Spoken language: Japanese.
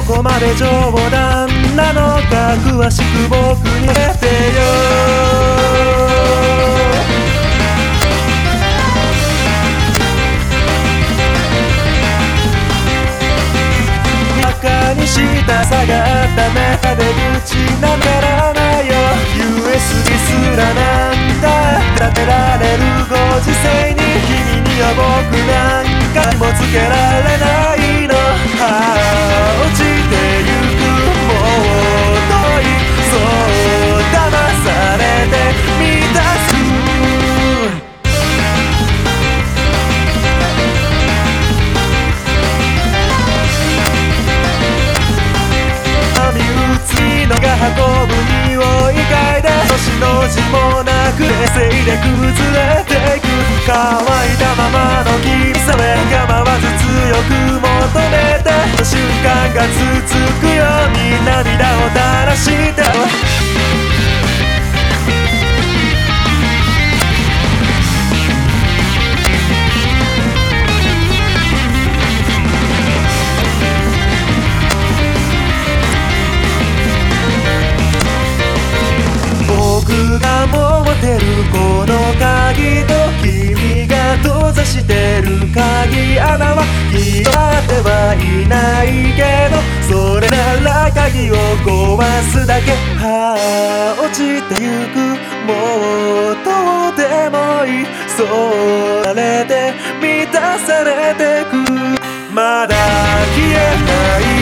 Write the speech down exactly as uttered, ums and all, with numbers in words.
こまで冗談なのか詳しく僕に教えてよ。バカにしたさがダメな出口なめらないよ。 ユーエスビー すらなんだ立てられるご時世に君には僕なんかにもつけられないの。ああ落ちてゆくもう遠いそう騙されて満たす波打つのが運ぶ匂い嗅いで年の字もなく冷静で崩れていく乾いたままの君さえ構わず強く求めて瞬間が続くように涙を垂らして僕が持ってるこの鍵と君が閉ざしてる鍵穴は開いてはいないけどそれなら鍵を壊すだけ。はあ落ちてゆくもうどうでもいいそうされて満たされてくまだ消えない